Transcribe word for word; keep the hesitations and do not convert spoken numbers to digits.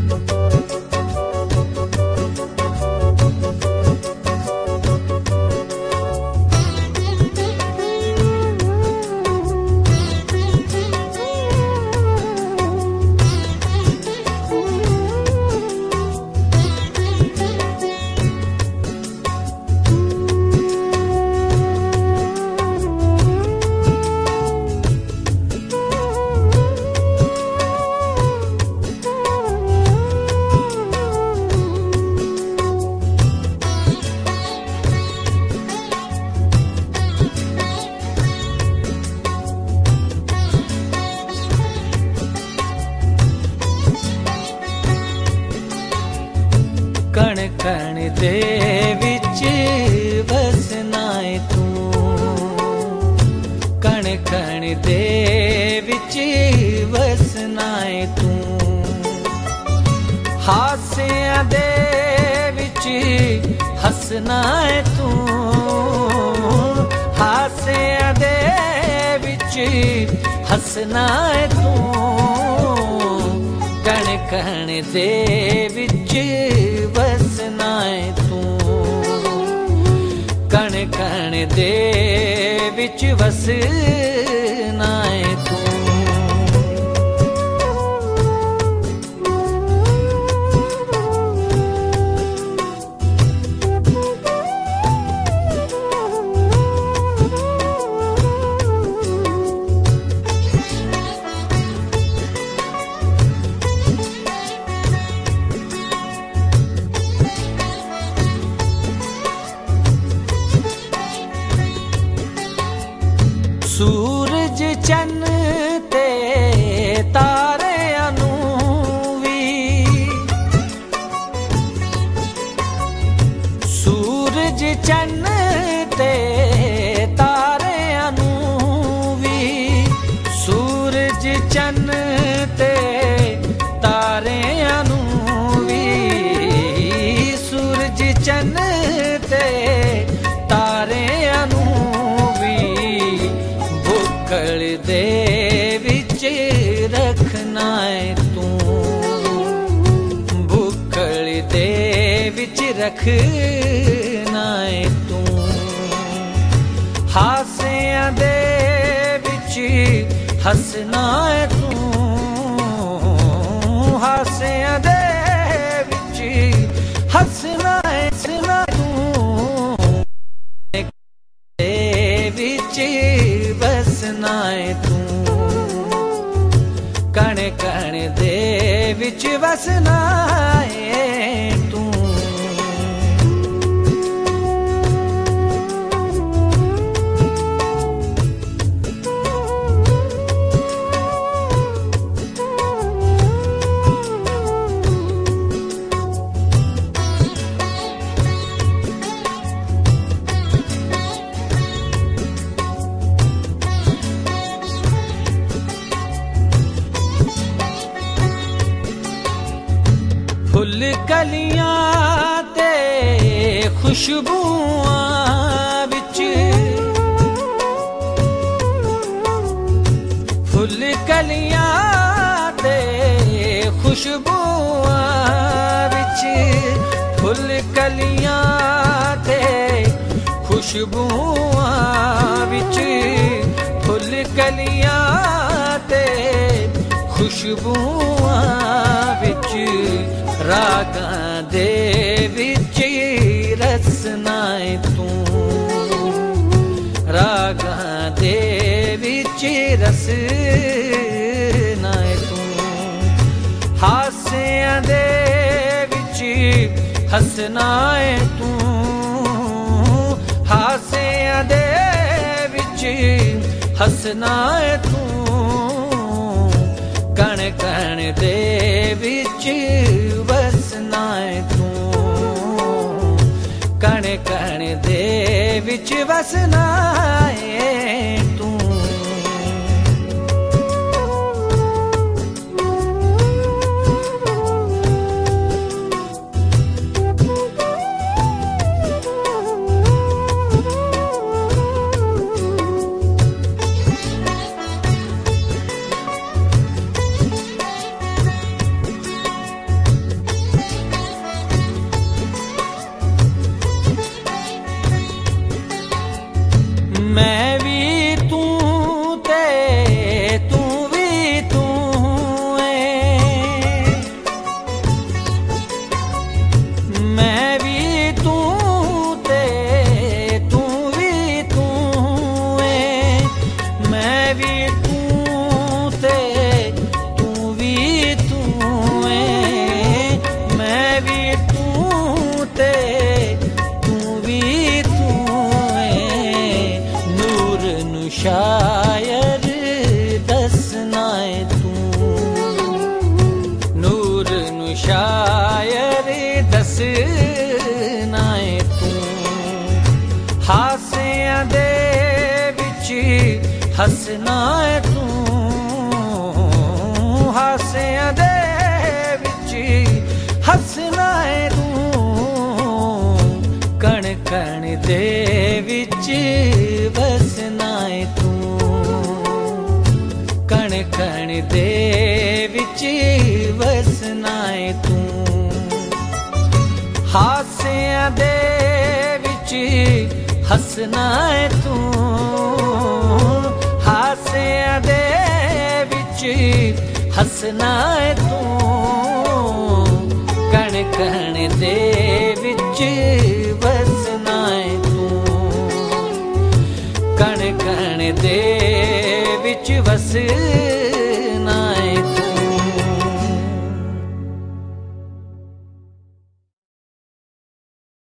कण कण दे विच वसना है तू, कण कण दे विच वसना है तू, हासियां दे विच हसना है तू, हासियां दे विच हसना है तू, कण कण दे विच वसना है तू, कण कण दे विच वसना है तू। सूरज चन्न ते तारियां नूं वी, सूरज चन्न ते तारियां नूं वी, सूरज चन्न ते तारियां नूं वी, सूरज चन्न ते तारियां नूं बुक्कल दे विच रखना है तू, बुक्कल दे विच रखना है तू, हासियां दे विच हसना है तू, हासियां दे विच हसना है हसना तू, दे विच वसना है तू, कण कण दे विच वसना है तू। फुल कलियां ते खुशबुआं विच, फुल कलियां ते खुशबुआं विच, फुल कलियां ते खुशबुआं विच, फुल कलियां ते खुशबुआं विच, रागां दे विच रसना है तू, रागां दे विच रसना है तू, हासियां दे विच हसना है तू, हासियां दे विच हसना है तू, कण कण दे विच वसना है तू, कण कण दे विच वसना है तू। शायर दसना है तू हासियां दे विच हसना है तू हासियां दे विच हसना है तू कण कण दे विच बसना है तू कण कण दे विच बसना है तू हासियां दे विच हसना है तू हासियां दे विच हसना है तू कण कण दे विच बसना है तू कण कण दे विच बस